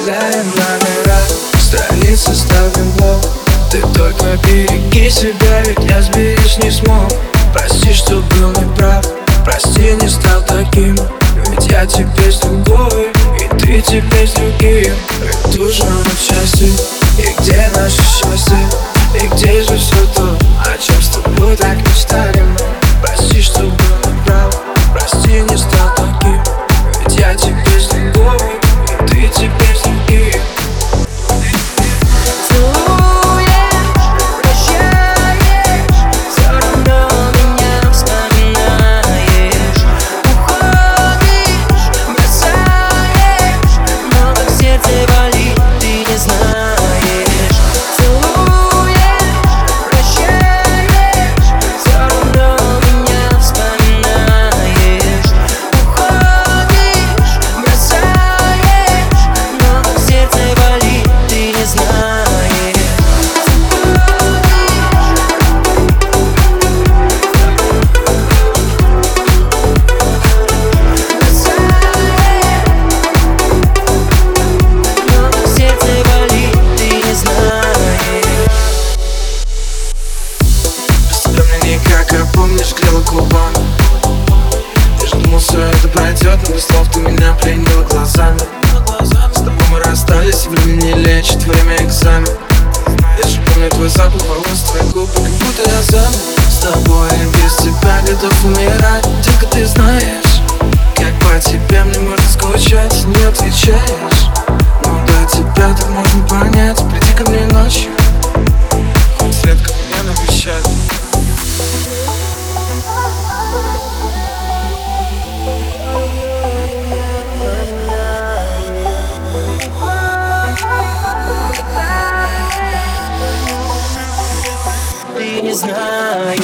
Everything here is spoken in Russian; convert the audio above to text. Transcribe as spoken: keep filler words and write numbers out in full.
Оставляем номера, страницы ставим блок. Ты только береги себя, ведь я сберечь не смог. Прости, что был неправ, прости, не стал таким. Ведь я теперь с другой, и ты теперь с другим. Ведь нужно на счастье, и где наше счастье? И где же все то, о чем с тобой так мечтали мы? Прости, что был неправ, прости, не стал таким. Ведь я теперь с другой, и ты теперь с другим. Помнишь, клеила губами. Я же думал, все это пройдет, но без слов ты меня пленила глазами. С тобой мы расстались, время не лечит, время экзамен. Я же помню твой запах волос, твои губы, как будто я замер. С тобой и без тебя готов умирать. Детка, ты знаешь, как по тебе мне можно скучать. Не отвечаешь, но до тебя так можно понять. Приди ко мне ночью, хоть редко меня навещать. Ты не знаешь.